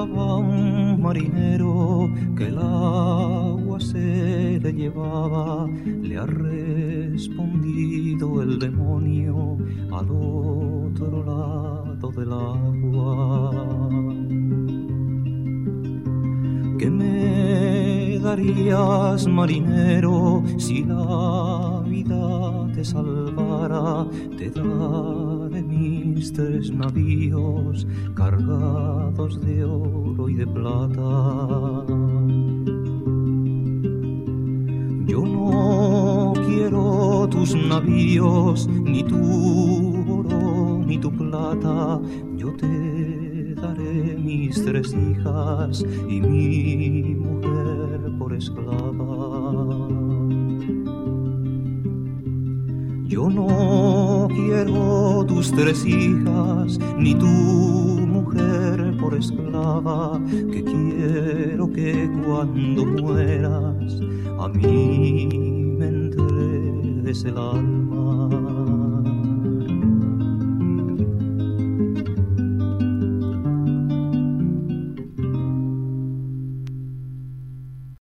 Cantaba un marinero que el agua se le llevaba, le ha respondido el demonio al otro lado del agua. ¿Qué me darías, marinero, si la vida te salvara? Te daré mis 3 navíos cargados de oro y de plata. Yo no quiero tus navíos, ni tu oro, ni tu plata. Yo te daré mis 3 hijas y mi mujer por esclava. Yo no quiero tus 3 hijas, ni tu mujer por esclava, que quiero que cuando mueras a mí me entregues el alma.